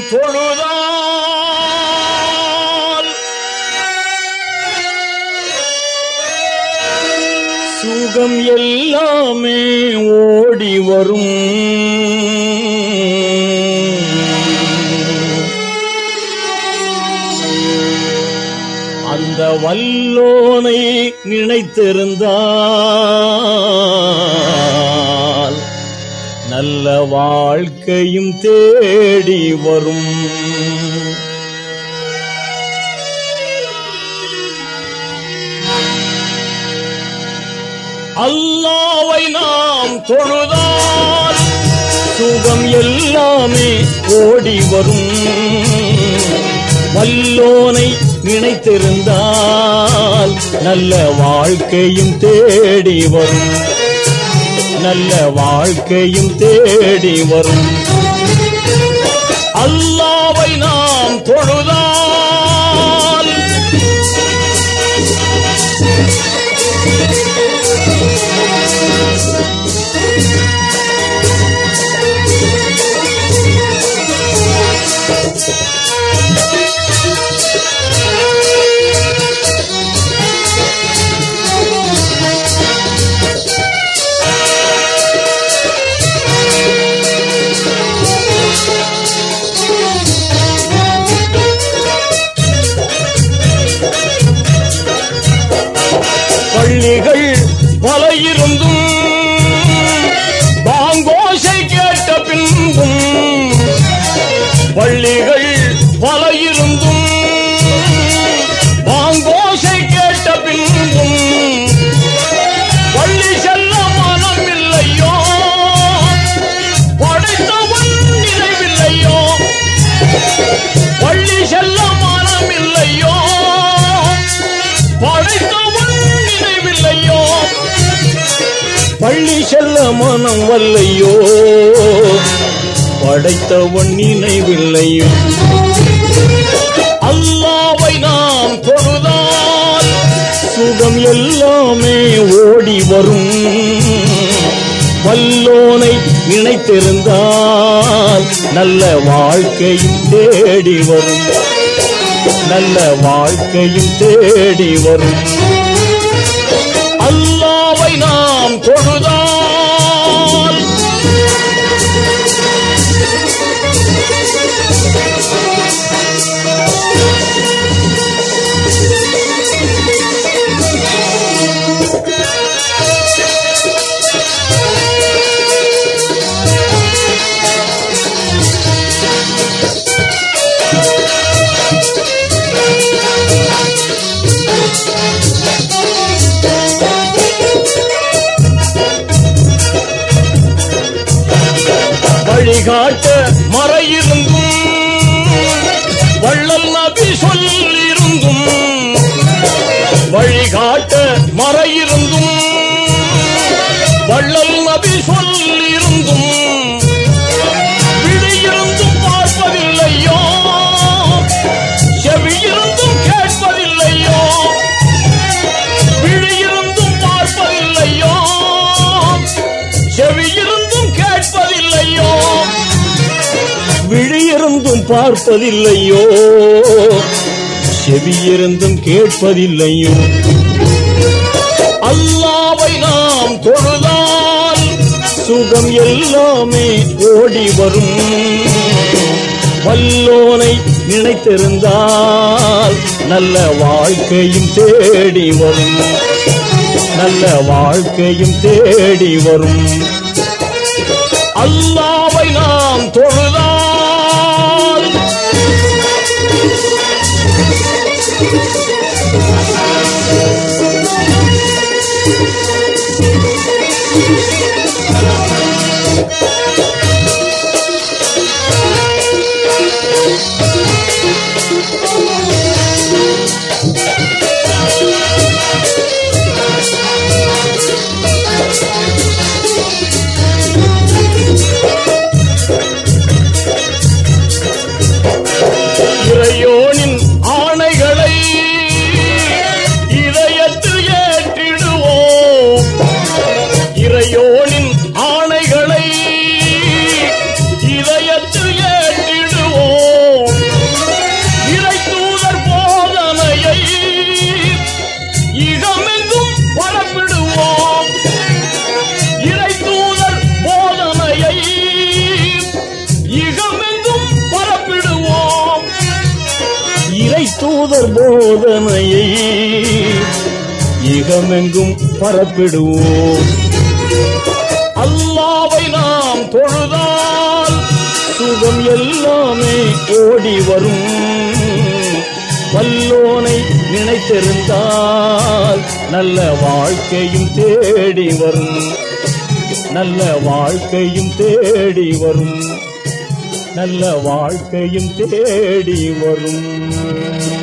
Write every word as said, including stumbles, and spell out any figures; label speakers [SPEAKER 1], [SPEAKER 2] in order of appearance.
[SPEAKER 1] தொழுதால் சுகம் எல்லாமே ஓடி வரும். அந்த வல்லோனை நினைத்திருந்தால் நல்ல வாழ்க்கையும் தேடி வரும். அல்லாஹ்வை நாம் தொழுதால் சுகம் எல்லாமே ஓடி வரும். வல்லோனை நினைத்திருந்தால் நல்ல வாழ்க்கையும் தேடி வரும். நல்ல வாழ்க்கையும் தேடி வரும். அல்லாஹ்வை நாம் தொழுதால் பள்ளிகள் பல இருந்தும் பாங்கோசை கேட்ட பின்பும், பள்ளிகள் பல இருந்தும் பாங்கோசை கேட்ட பின்பும் பள்ளி செல்ல மனம் இல்லையோ, படைத்தவன் நினைவில்லையோ. பள்ளி செல்ல மனம் இல்லையோ, படைத்தவன் நினைவில்லையோ. பள்ளி செல்ல மனம் வல்லையோ, படைத்தவன் நினைவில்லையோ. அல்லாஹ்வை நாம் தொழுதால் சுகம் எல்லாமே ஓடி வரும். வல்லோனை நினைத்திருந்தால் நல்ல வாழ்க்கையும் தேடி வரும். நல்ல வாழ்க்கையும் தேடி வரும். அல்லாஹ்வை நாம் தொழுதால் வழிகாட்ட மறையிருந்தும் வள்ளல் நபி சொல்லிருந்தும், வழிகாட்ட மறையிருந்தும் வள்ளல் நபி சொல்லிருந்தும் விழியிருந்தும் பார்ப்பதில்லையோ, செவியிருந்தும் கேட்பதில்லையோ. விழியிருந்தும் பார்ப்பதில்லையோ, செவியிருந்தும் கேட்பதில்லையோ. விழியிருந்தும் பார்ப்பதில்லையோ, செவியிருந்தும் கேட்பதில்லையோ. அல்லாஹ்வை நாம் தொழுதால் சுகம் எல்லாமே ஓடி வரும். வல்லோனை நினைத்திருந்தால் நல்ல வாழ்க்கையும் தேடி வரும். நல்ல வாழ்க்கையும் தேடி வரும். அல்லாஹ்வை நாம் தொழுதால் இறையோனின் ஆணைகளை இதயத்தில் ஏற்றிடுவோம். அவர் போதனையை இகமெங்கும் பரப்பிடுவோம். அல்லாவை நாம் தொழுதால் சுகம் எல்லாமே ஓடி வரும். வல்லோனை நினைத்திருந்தால் நல்ல வாழ்க்கையும் தேடி வரும். நல்ல வாழ்க்கையும் தேடி வரும். நல்ல வாழ்க்கையும் தேடி வரும்.